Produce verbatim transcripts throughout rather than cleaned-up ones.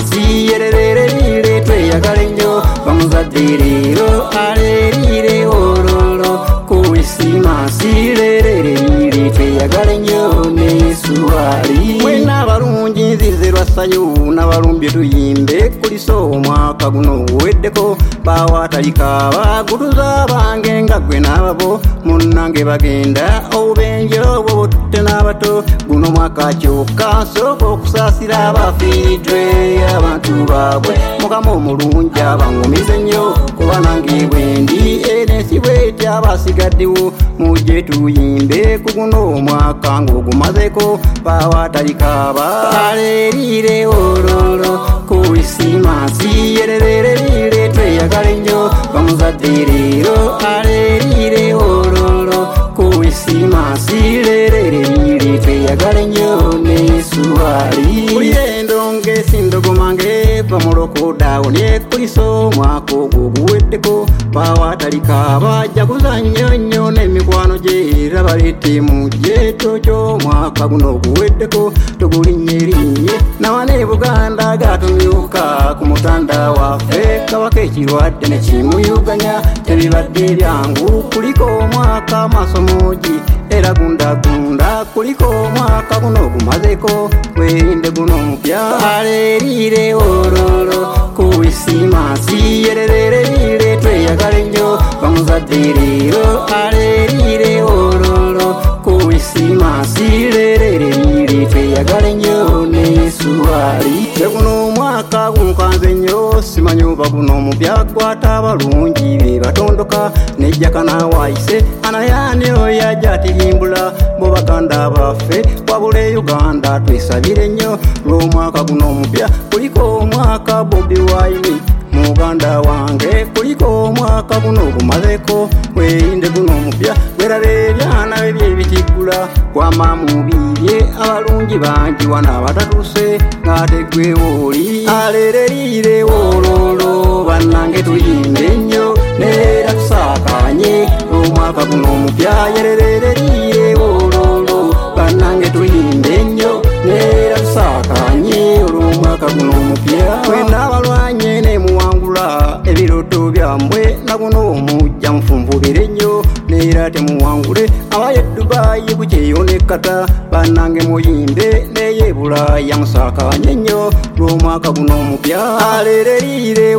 Krismasi yererere tweyagale nnyo bamuzadde leero aleerire ololo ku Krismasi lererere tweyagale nnyo ne Yesu ali mwena abalungi nzize lwa Sayuuni n'abalumbye tuyimbe kuliso omwaka guno weddeko bawatalika bagutuza bange nga gwe n'ababo munnange bagenda obubenje obwo bututte n'abato guno mwaka kyokka nsooka okusaasira abafiiridwe abantu baabwe mukama omulungi abangumize nnyo kuba nange bwendi enensi bwetya abasigaddewo mujje tuyimbe ku guno omwaka ng'ogumazeko bawatalika baleerire ololo ku Krismasi yererere tweyagale nnyo bamuzadde leero aleerire ololo ku Krismasi lererere tweyagale nnyo ne Yesu ali kuliyendo ng'esindogoma ng'eva mu lokodawuni kuliso omwaka ogwo guweddeko bawatalika bajaguza nnyo nnyo n'emikwano gye era baleete mu gyeto ky'omwaka guno guweddeko tugulinnye erinye nawa ne Buganda gatumyuka ku mutanda waffe kabaka ekirwadde ne kimuyuganya tebibadde byangu kuliko omwaka masomogi era gundagunda kuliko omwaka guno gumazeko werinde guno mupya aleerire ololo ku Krismasi yererere tweyagale nnyo bamuzadde leero aleerire ololo ku Krismasi lererere tweyagale nnyo ne Yesu ali guno omwaka gunkanze nnyo simanyi oba guno omupya gwata abalungi be batondoka nejjaka nawaayise anayaani oyo yajja atirimbula bo baganda baffe wabula Uganda twesabire nnyo lw'omwaka guno omupya kuliko omwaka Bobi Wine muganda wange kuliko omwaka guno gumazeko weyinde guno omupya gwerabe ebyana bye byebitiggula wama mubirye abalungi bangi wana abatatuse ng'ate gwe wooli aleererire ololo bannange tuyimbe nnyo neera tusaakanye omwaka guno omupya yerererire ololo bannange tuyimbe nnyo neera tusaakanye olw'omwaka guno omupya mwena abalwanye ne muwangula ebiroto byammwe na guno omujja mufunvubire nnyo neera temuwangule abaye Dubai kukyeyo nekkata bannange muyimbe neye Bulaaya musaakanye nnyo lw'omwaka guno omupya aleererire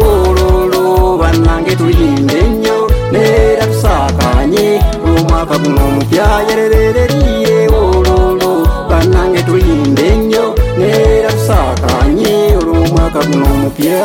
ololo bannange tuyimbe nnyo neera tusaakanye lw'omwaka guno omupya yerererire ololo bannange tuyimbe nnyo neera tusaakanye olw'omwaka guno omupya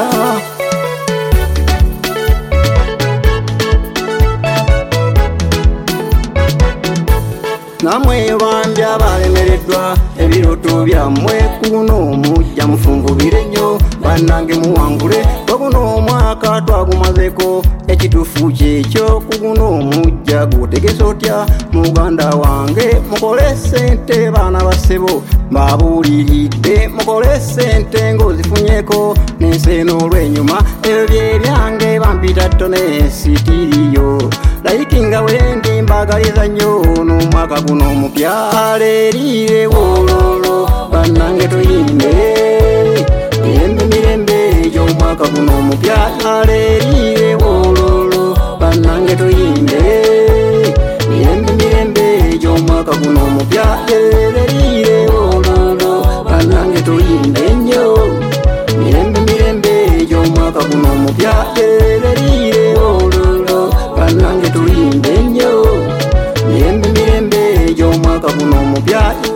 namwe bambi abalemereddwa ebiroto byammwe ku guno omujja mufunvubire nnyo bannange muwangule guno omwaka twagumazeko ekituufu kyekyo ku guno omujja gutegese otya muganda wange mukole ssente baana bassebo mbabuuliridde mukole ssente ng'ozifunyeko n'ensi eno olw'ennyuma ebyo bye byange bampita ttone sitiriyo layikinga wendi mbagaliza nnyo n'omwaka guno omupya aleerire ololo bannange tuyimbe mirembe mirembe egy'omwaka guno omupya aleerire ololo bannange tuyimbe mirembe mirembe egy'omwaka guno omupya aleerire ololo bannange tuyimbe nnyo mirembe mirembe egy'omwaka guno omupya aleerire ololo bannange tuyimbe nnyo mirembe mirembe egy'omwaka guno omupya